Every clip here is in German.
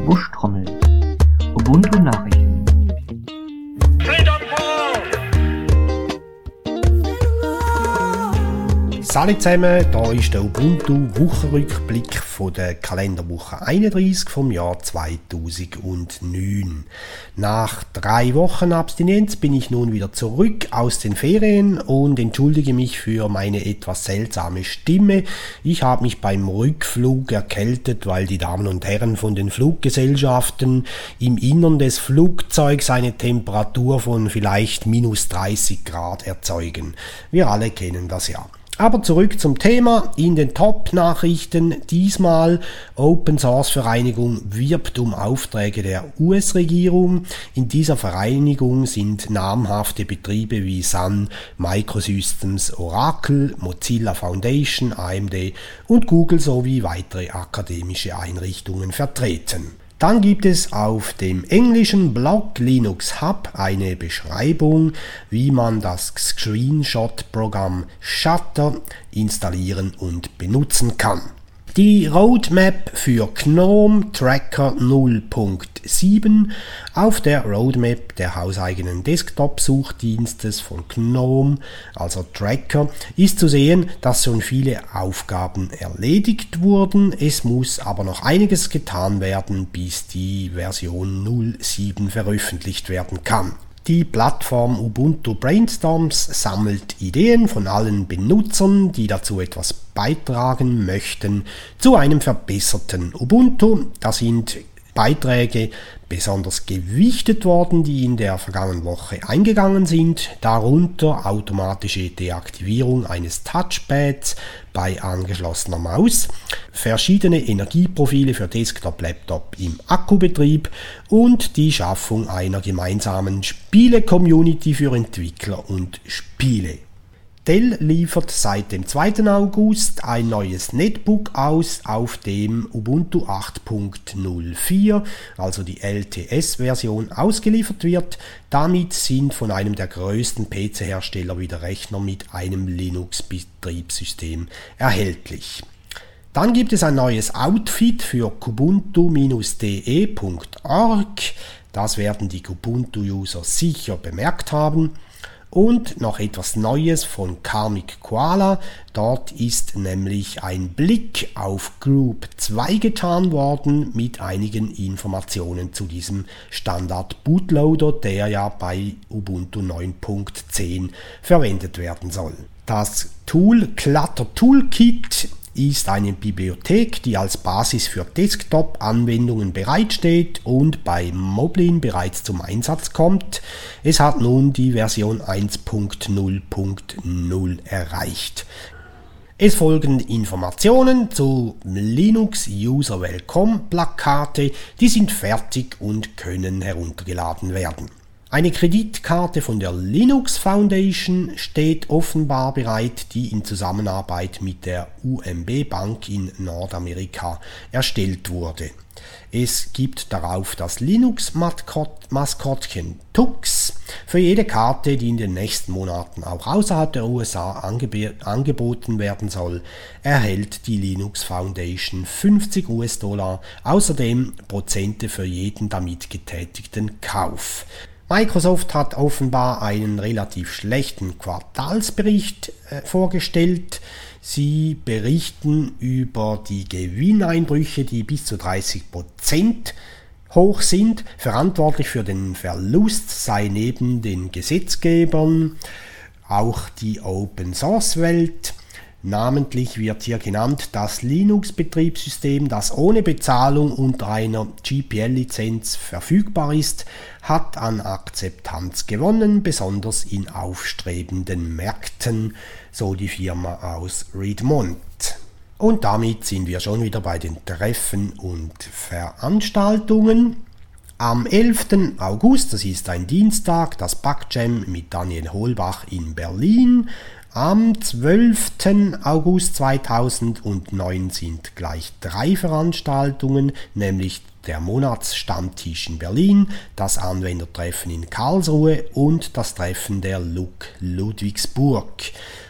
Buschtrommel. Ubuntu Nachrichten. Salut zusammen, hier ist der Ubuntu Wochenrückblick von der Kalenderwoche 31 vom Jahr 2009. Nach 3 Wochen Abstinenz bin ich nun wieder zurück aus den Ferien und entschuldige mich für meine etwas seltsame Stimme. Ich habe mich beim Rückflug erkältet, weil die Damen und Herren von den Fluggesellschaften im Innern des Flugzeugs eine Temperatur von vielleicht minus 30 Grad erzeugen. Wir alle kennen das ja. Aber zurück zum Thema. In den Top-Nachrichten diesmal: Open Source Vereinigung wirbt um Aufträge der US-Regierung. In dieser Vereinigung sind namhafte Betriebe wie Sun, Microsystems, Oracle, Mozilla Foundation, AMD und Google sowie weitere akademische Einrichtungen vertreten. Dann gibt es auf dem englischen Blog Linux Hub eine Beschreibung, wie man das Screenshot-Programm Shutter installieren und benutzen kann. Die Roadmap für GNOME Tracker 0.7 auf der Roadmap der hauseigenen Desktop-Suchdienstes von GNOME, also Tracker, ist zu sehen, dass schon viele Aufgaben erledigt wurden. Es muss aber noch einiges getan werden, bis die Version 0.7 veröffentlicht werden kann. Die Plattform Ubuntu Brainstorms sammelt Ideen von allen Benutzern, die dazu etwas beitragen möchten, zu einem verbesserten Ubuntu. Da sind Beiträge besonders gewichtet worden, die in der vergangenen Woche eingegangen sind, darunter automatische Deaktivierung eines Touchpads bei angeschlossener Maus, verschiedene Energieprofile für Desktop, Laptop im Akkubetrieb und die Schaffung einer gemeinsamen Spiele-Community für Entwickler und Spiele. Dell liefert seit dem 2. August ein neues Netbook aus, auf dem Ubuntu 8.04, also die LTS-Version, ausgeliefert wird. Damit sind von einem der größten PC-Hersteller wieder Rechner mit einem Linux-Betriebssystem erhältlich. Dann gibt es ein neues Outfit für kubuntu-de.org. Das werden die Kubuntu-User sicher bemerkt haben. Und noch etwas Neues von Karmic Koala. Dort ist nämlich ein Blick auf Group 2 getan worden mit einigen Informationen zu diesem Standard Bootloader, der ja bei Ubuntu 9.10 verwendet werden soll. Das Tool Clutter Toolkit ist eine Bibliothek, die als Basis für Desktop-Anwendungen bereitsteht und bei Moblin bereits zum Einsatz kommt. Es hat nun die Version 1.0.0 erreicht. Es folgen Informationen zu Linux User Welcome Plakate, die sind fertig und können heruntergeladen werden. Eine Kreditkarte von der Linux Foundation steht offenbar bereit, die in Zusammenarbeit mit der UMB Bank in Nordamerika erstellt wurde. Es gibt darauf das Linux-Maskottchen Tux. Für jede Karte, die in den nächsten Monaten auch außerhalb der USA angeboten werden soll, erhält die Linux Foundation $50, außerdem Prozente für jeden damit getätigten Kauf. Microsoft hat offenbar einen relativ schlechten Quartalsbericht vorgestellt. Sie berichten über die Gewinneinbrüche, die bis zu 30% hoch sind. Verantwortlich für den Verlust sei neben den Gesetzgebern auch die Open-Source-Welt. Namentlich wird hier genannt das Linux-Betriebssystem, das ohne Bezahlung unter einer GPL-Lizenz verfügbar ist, hat an Akzeptanz gewonnen, besonders in aufstrebenden Märkten, so die Firma aus Redmond. Und damit sind wir schon wieder bei den Treffen und Veranstaltungen. Am 11. August, das ist ein Dienstag, das Bug-Jam mit Daniel Hohlbach in Berlin. Am 12. August 2009 sind gleich 3 Veranstaltungen, nämlich der Monatsstammtisch in Berlin, das Anwendertreffen in Karlsruhe und das Treffen der LUG Ludwigsburg.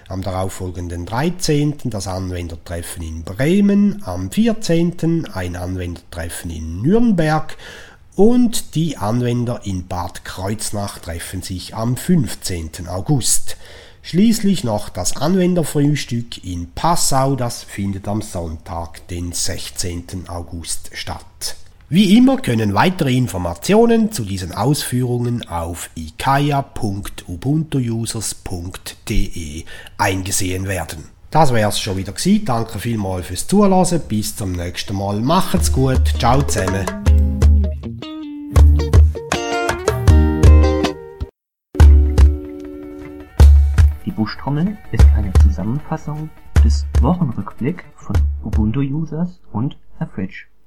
am darauffolgenden 13. das Anwendertreffen in Bremen, am 14. ein Anwendertreffen in Nürnberg und die Anwender in Bad Kreuznach treffen sich am 15. August. Schließlich noch das Anwenderfrühstück in Passau, das findet am Sonntag, den 16. August statt. Wie immer können weitere Informationen zu diesen Ausführungen auf ikaya.ubuntuusers.de eingesehen werden. Das wär's schon wieder gewesen. Danke vielmals fürs Zuhören. Bis zum nächsten Mal. Macht's gut. Ciao zusammen. Die Buschtrommel ist eine Zusammenfassung des Wochenrückblick von Ubuntu-Users und Herr Fritsch.